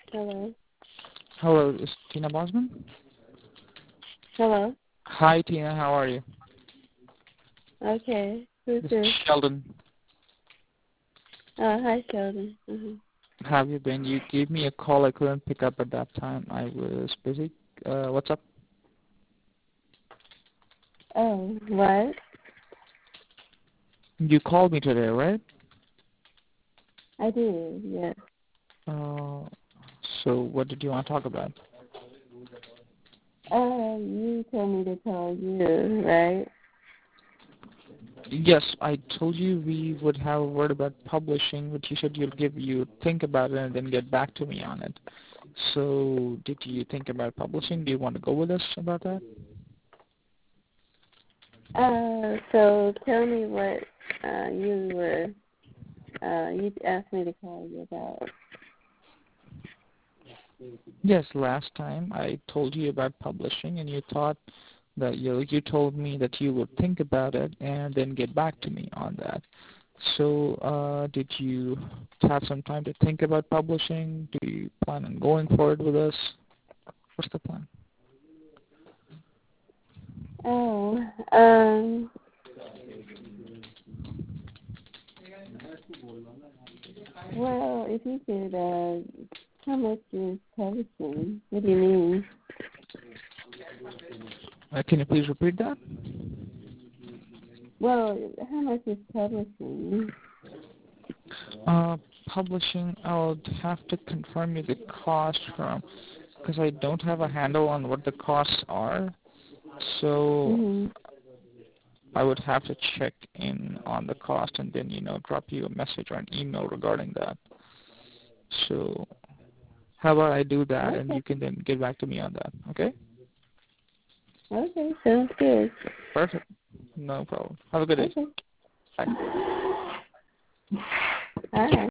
Hello. Hello, is Tina Bosman? Hello. Hi, Tina. How are you? Okay. Who's This is this? Sheldon. Hi, Sheldon. How have you been? You gave me a call. I couldn't pick up at that time. I was busy. What's up? Oh, what? You called me today, right? I did, yes. Uh, so what did you want to talk about? You told me to call you, right? Yes, I told you we would have a word about publishing, but you said you'd think about it and then get back to me on it. So did you think about publishing? Do you want to go with us about that? So tell me what you asked me to call you about. Yes, last time I told you about publishing, and you thought that you told me that you would think about it and then get back to me on that. So, did you have some time to think about publishing? Do you plan on going forward with us? What's the plan? Oh, well, if you could, how much is publishing? What do you mean? Can you please repeat that? Well, how much is publishing? Publishing, I'll have to confirm you the cost from, because I don't have a handle on what the costs are. So Mhm. I would have to check in on the cost and then, drop you a message or an email regarding that. So how about I do that and Okay. you can then get back to me on that, okay? Okay. Sounds good. Perfect. No problem. Have a good day. Okay. Bye. All right.